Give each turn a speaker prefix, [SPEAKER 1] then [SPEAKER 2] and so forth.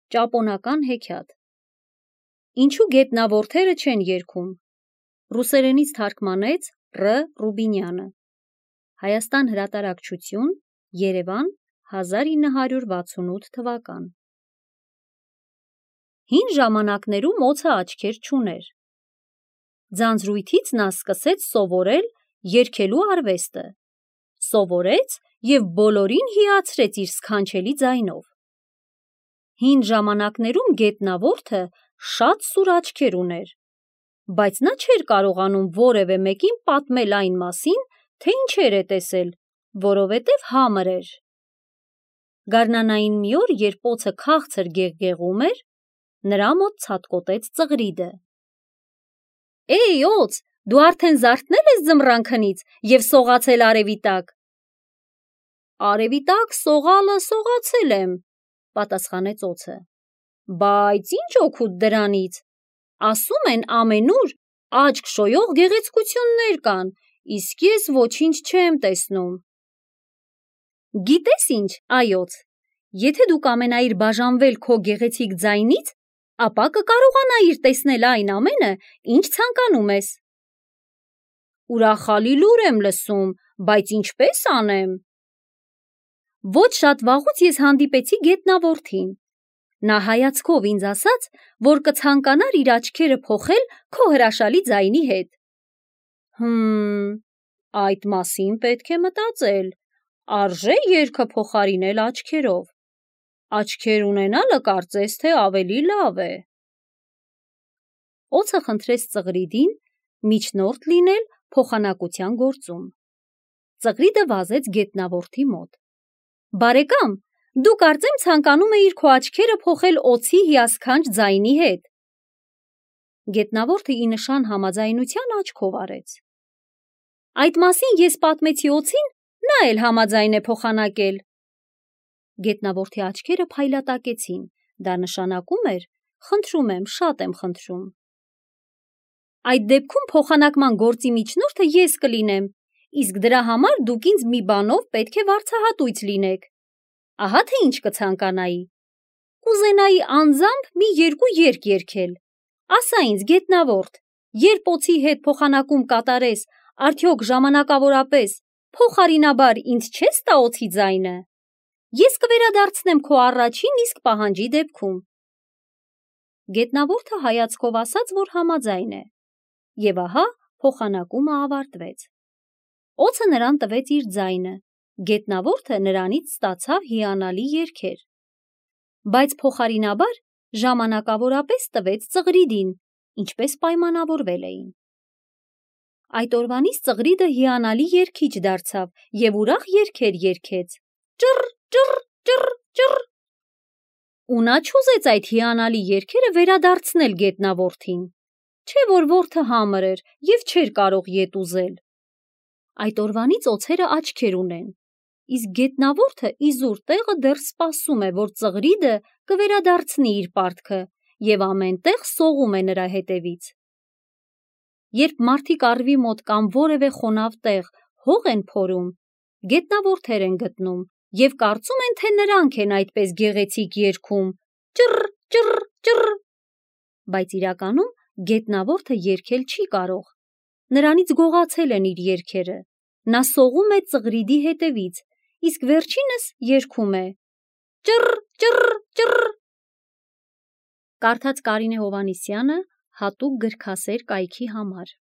[SPEAKER 1] Ճապոնական հեքիաթ։ Ինչու գետնավորթերը չեն երգում։ Ռուսերենից թարգմանեց Ռ. Ռուբինյանը։ Հայաստան հրատարակչություն, Երևան, 1968 թվական։ Հին ժամանակներում օձը աչքեր չուներ։ Ձանձրույթից նա սկսեց սովորել երգելու արվեստը։ Սովորեց և բոլորին հիացրեց իր սքանչելի ձայնով։ Հին ժամանակներում գետնավորթը շատ սուր աչքեր ուներ, բայց նա չէր կարողանում որևէ մեկին պատմել այն մասին, թե ինչեր է տեսել, որովհետև համր էր։ Գարնանային մի օր, երբ օձը քաղցր գեղգեղում էր, նրա մոտ ցատկոտեց Ծղրիդը։ «Էй, օձ, դու արդեն զարթնել ես ձմռանքնից և սողացել արևի տակ»։ «Արևի տակ սողալը սողացել եմ», պատասխանեց օձը, «բայց ինչ օգուտ դրանից, ասում են ամենուր աչք շոյող գեղեցկություններ կան, իսկ ես ոչինչ չեմ տեսնում»։ Գիտես ինչ, այոց, եթե դու կամենայիր բաժանվել քո գեղեցիկ ձայնից, ապա կկարողանայիր տեսնել այն ամենը, ինչ ցանկանում ես։ Ուրախալի լուր եմ լսում, բայց ինչպե՞ս անեմ։ Ոչ շատ վաղուց ես հանդիպեցի գետնավորթին։ Նա հայացքով ինձ ասաց, որ կցանկանար իր աչքերը փոխել քո հրաշալի ձայնի հետ։ Այդ մասին պետք է մտածել, արժե երգը փոխարինել աչքերով։ Աչքեր ունենալը կարծես թե ավելի լավ է։ Օձը խնդրեց Ծղրիդին միջնորդ լինել փոխանակության գործում։ Ծղրիդը վազեց գետնավորթի մոտ։ Բարեկամ, դու կարծեմ ցանկանում էիր քո աչքերը փոխել օձի հիասքանչ ձայնի հետ։ Գետնավորթը ի նշան համաձայնության աչքով արեց։ Այդ մասին ես պատմեցի օձին, նա էլ համաձայն է փոխանակել։ Գետնավորթի աչքերը փայլատակեցին, դա նշանակում էր խնդրում եմ, շատ եմ խնդրում։ Այդ դեպքում փոխանակման գործի միջնորդը ես կլինեմ, իսկ դրա համար դուք ինձ մի բանով պետք է վարձահատույց լինեք։ Ահա թե ինչ կցանկանայի։ Կուզենայի անձամբ մի երկու երգ երգել։ Ասա ինձ, գետնավորթ, երբ օձի հետ փոխանակում կատարես, արդյոք ժամանակավորապես, փոխարինաբար ինձ չես տա օձի ձայնը։ Ես կվերադարձնեմ քո առաջին իսկ պահանջի դեպքում։ Գետնավորթը հայացքով ասաց, որ համաձայն է։ Եվ ահա փոխանակումը ավարտվեց։ Օձը նրան տվեց իր ձայնը, գետնավորթը նրանից ստացավ հիանալի երգեր։ Բայց փոխարինաբար ժամանակավորապես տվեց Ծղրիդին, ինչպես պայմանավորվել էին։ Այդ օրվանից Ծղրիդը հիանալի երգիչ դարձավ և ուրախ երգեր երգեց. ճռ, ճռ, ճռ, ճռ։ Ու նա չուզեց այդ հիանալի երգերը վերադարձնել գետնավորթին, չէ որ որդը համր էր և չէր կարող ետ ուզել։ Այդ օրվանից օձերը աչքեր ունեն, իսկ գետնավորթը իզուր տեղը դեռ սպասում է, որ Ծղրիդը կվերադարձնի իր պարտքը և ամեն տեղ սողում է նրա հետևից։ Երբ մարդիկ առվի մոտ կամ որևէ խոնավ տեղ հող են փորում, գետնավորթեր են գտնում և կարծում են, թե նրանք են այդպես գեղեցիկ երգում. ճռ, ճռ, ճռ։ Բայց իրականում գետնավորթը երգել չի կարող։ Նրանից գողացել են իր երգերը։ Նա սողում է Ծղրիդի հետևից, իսկ վերջինս երգում է. ճռ, ճռ, ճռ։ Կարդաց Կարինե Հովհաննիսյանը հատուկ գրքասեր կայքի համար։